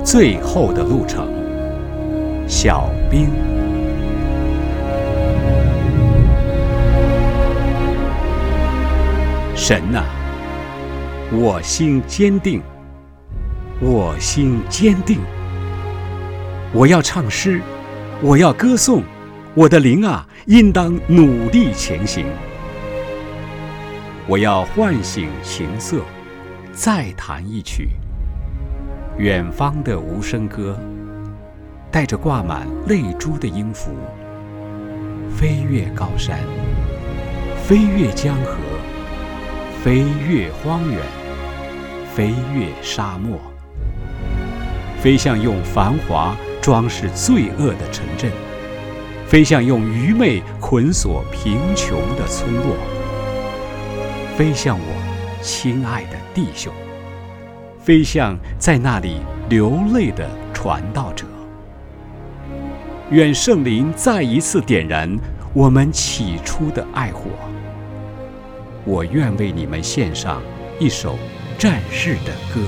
最后的路程，小兵。神啊，我心坚定，我心坚定。我要唱诗，我要歌颂，我的灵啊，应当努力前行。我要唤醒琴瑟，再弹一曲。远方的无声歌，带着挂满泪珠的音符，飞越高山，飞越江河，飞越荒原，飞越沙漠，飞向用繁华装饰罪恶的城镇，飞向用愚昧捆锁贫穷的村落，飞向我亲爱的弟兄，飞向在那里流泪的传道者。愿圣灵再一次点燃我们起初的爱火。我愿为你们献上一首战士的歌。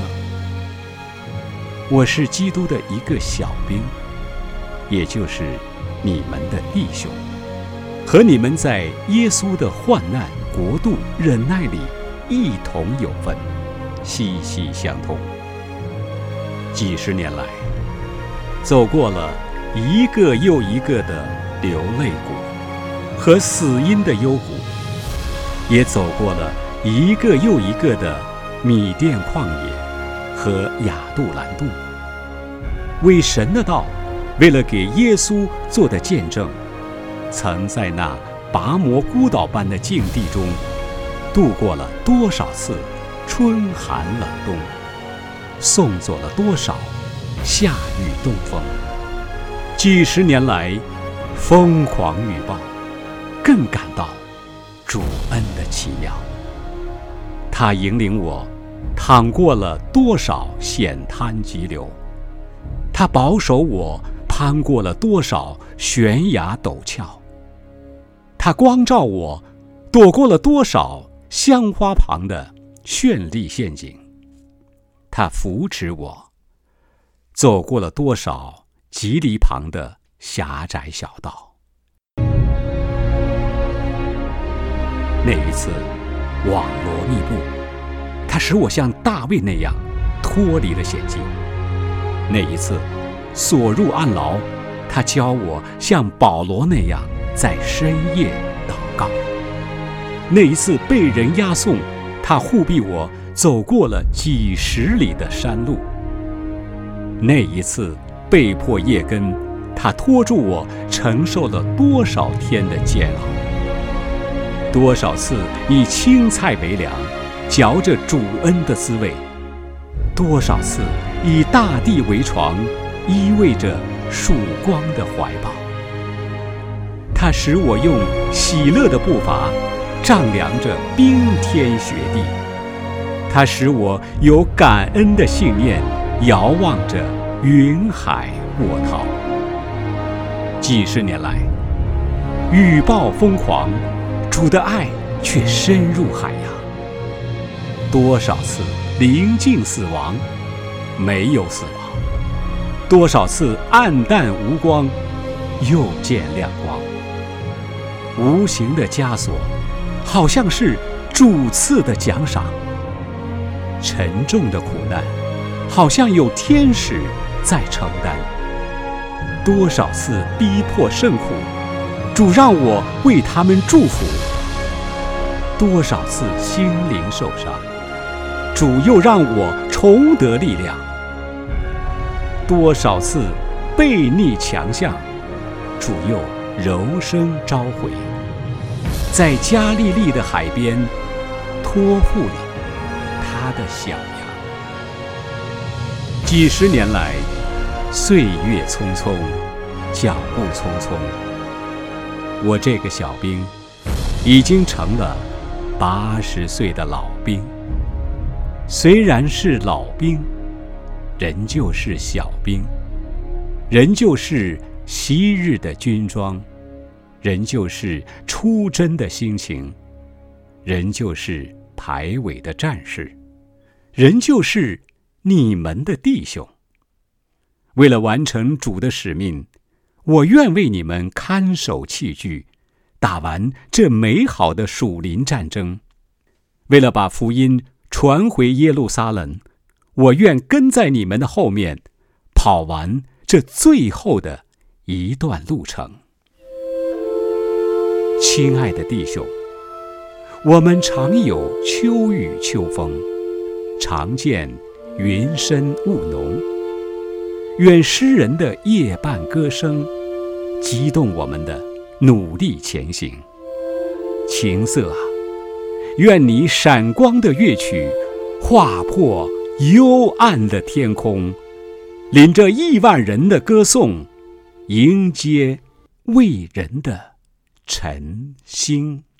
我是基督的一个小兵，也就是你们的弟兄，和你们在耶稣的患难、国度、忍耐里一同有份，息息相通。几十年来，走过了一个又一个的流泪谷和死荫的幽谷，也走过了一个又一个的米甸旷野和亚杜兰度。为神的道，为了给耶稣做的见证，曾在那拔摩孤岛般的境地中度过了多少次春寒冷冬，送走了多少夏雨冬风。几十年来疯狂雨暴，更感到主恩的奇妙。他引领我淌过了多少险滩急流，他保守我攀过了多少悬崖陡峭，他光照我躲过了多少香花旁的绚丽陷阱，他扶持我走过了多少棘藜旁的狭窄小道。那一次网罗密布，他使我像大卫那样脱离了险境。那一次锁入暗牢，他教我像保罗那样在深夜祷告。那一次被人押送，他护庇我走过了几十里的山路。那一次被迫夜更，他拖住我承受了多少天的煎熬。多少次以青菜为粮，嚼着主恩的滋味；多少次以大地为床，依偎着曙光的怀抱。他使我用喜乐的步伐丈量着冰天雪地，他使我有感恩的信念，遥望着云海波涛。几十年来，雨暴疯狂，主的爱却深入海洋。多少次临近死亡，没有死亡；多少次暗淡无光，又见亮光。无形的枷锁，好像是主赐的奖赏；沉重的苦难，好像有天使在承担。多少次逼迫甚苦，主让我为他们祝福；多少次心灵受伤，主又让我重得力量；多少次背逆强项，主又柔声召回。在加利利的海边托付了他的小羊。几十年来，岁月匆匆，脚步匆匆，我这个小兵已经成了80岁的老兵。虽然是老兵，仍旧是小兵，仍旧是昔日的军装，仍旧是出征的心情，仍旧是排尾的战士，仍旧是你们的弟兄。 为了完成主的使命，我愿为你们看守器具，打完这美好的属灵战争。为了把福音传回耶路撒冷，我愿跟在你们的后面，跑完这最后的一段路程。亲爱的弟兄，我们常有秋雨秋风，常见云深雾浓。愿诗人的夜半歌声激动我们的努力前行。琴瑟啊，愿你闪光的乐曲划破幽暗的天空，领着亿万人的歌颂，迎接为人的晨星。